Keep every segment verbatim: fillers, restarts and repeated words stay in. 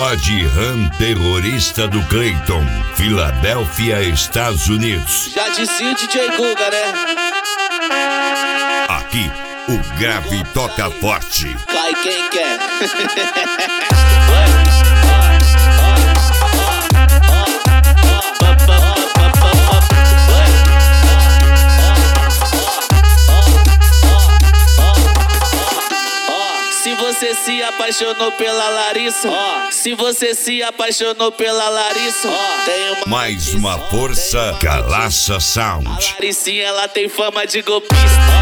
Dodge Ram terrorista do Clayton, Filadélfia, Estados Unidos. Já dizia o D J Guga, né? Aqui, o grave toca forte. Cai quem quer. Se você se apaixonou pela Larissa, oh. Se você se apaixonou pela Larissa, oh. Tem uma mais notícia, uma força, oh. Galaça Sound. A Laricinha, ela tem fama de golpista.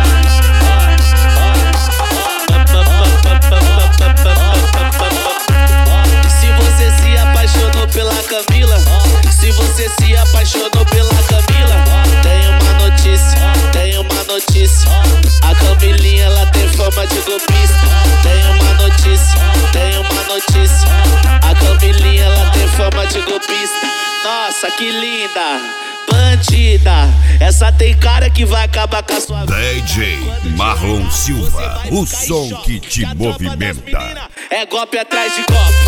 Se você se apaixonou pela Camila, se você se apaixonou pela Camila, tem uma notícia, tem uma notícia. A Camilinha, ela tem fama de golpista. Tem uma notícia, tem uma notícia. A Camilinha, ela tem fama de golpista. Nossa, que linda, bandida. Essa tem cara que vai acabar com a sua vida. D J Marlon Silva, o som que te movimenta. É golpe atrás de golpe.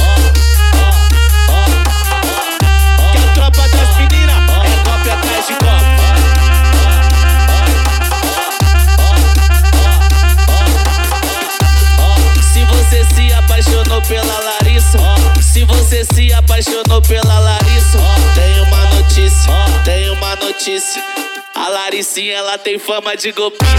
Que a tropa das meninas é golpe atrás de golpe. Se você se apaixonou pela Larissa, se você se apaixonou pela Larissa, tem uma notícia, tem uma notícia. A Laricinha, ela tem fama de golpista.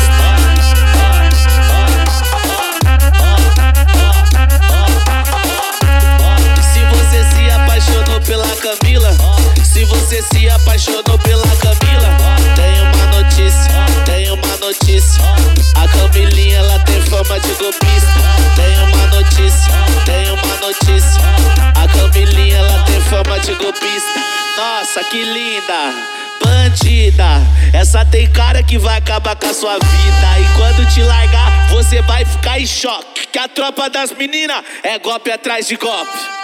Se você se apaixonou pela Camila, se você se apaixonou pela Camila, tem uma notícia, tem uma notícia. A Camilinha, ela tem fama de golpista. Tem uma notícia, tem uma notícia. A Camilinha, ela tem fama de golpista. Nossa, que linda, bandida. Essa tem cara que vai acabar com a sua vida. E quando te largar, você vai ficar em choque. Que a tropa das meninas é golpe atrás de golpe.